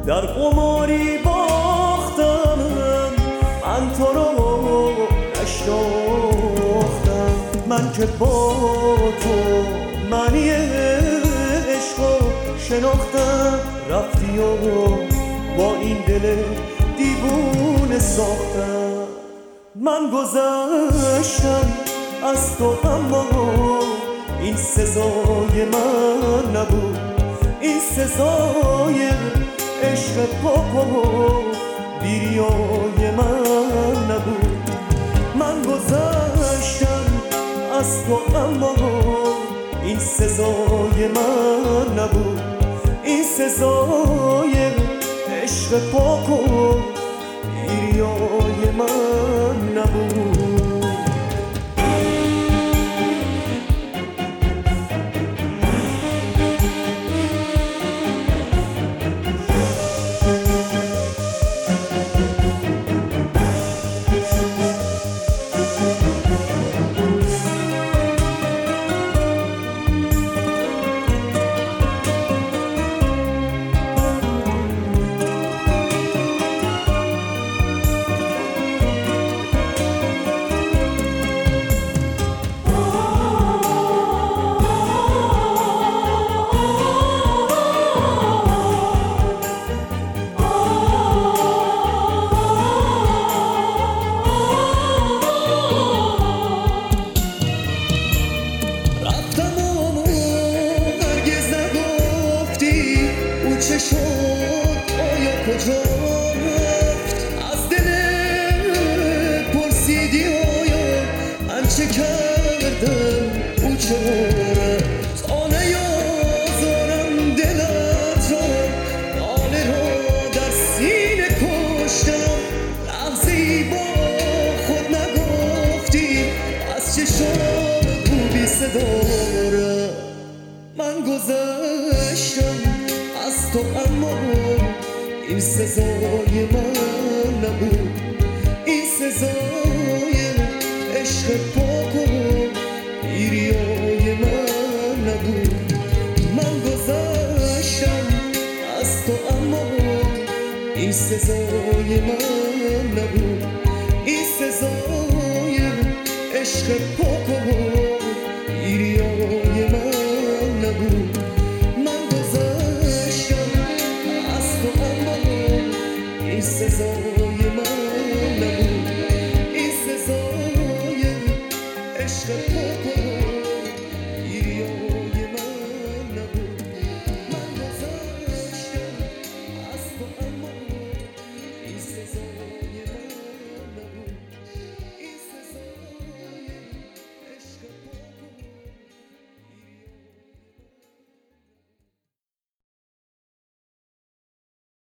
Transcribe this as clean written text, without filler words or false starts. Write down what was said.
در قماری باختم، من تو رو نشناختم. من که با تو معنی عشقو شناختم، رفتی و با این دل دیوونه ساختم. من گذشتم از تو اما این سزای من نبود، این سزای عشق پاک و بیریای من نبود. من گذشتم از تو اما این سزای من نبود، این سزای عشق پاک و بیریای من نبود. چه شد آیا کجا رفت؟ از دل پرسیدی آیا من چه کردم او چه رفت؟ آنه یازارم دلت را، ناله را در سینه کشتم. لحظه‌ای با خود نگفتی از چه شد او بی صدا رفت. من گذشتم از تو اما این سزای من نبود، این سزای عشق پاک و بیریای من نبود. من گذشتم از تو اما این سزای من نبود، این سزای عشق پاک و بیریای من نبود. این سزای من نبود، این سزای عشق